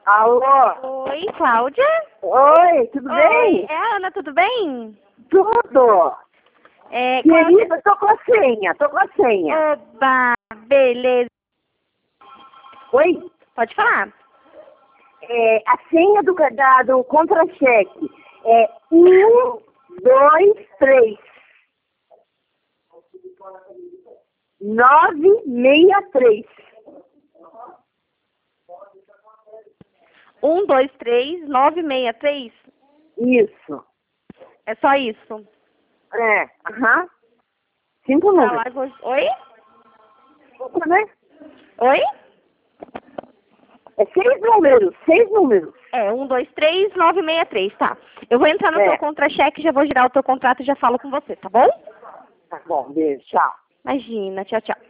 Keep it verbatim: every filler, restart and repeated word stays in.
Alô? Oi, Cláudia? Oi, tudo Oi, bem? é, Ana, tudo bem? Tudo. É, Cláudia... Querida, tô com a senha, tô com a senha. Oba, beleza. Oi? Pode falar. É, a senha do, da, do contra-cheque é um, dois, três. Nove, meia, três. Um, dois, três, nove, meia, três. Isso. É só isso. É, aham. Cinco Tá números. lá, vou... Oi? Cinco, né? Oi? É seis números, seis números. É, um, dois, três, nove, meia, três, tá. Eu vou entrar no É. teu contra-cheque, já vou girar o teu contrato e já falo com você, tá bom? Tá bom, beijo, tchau. Imagina, tchau, tchau.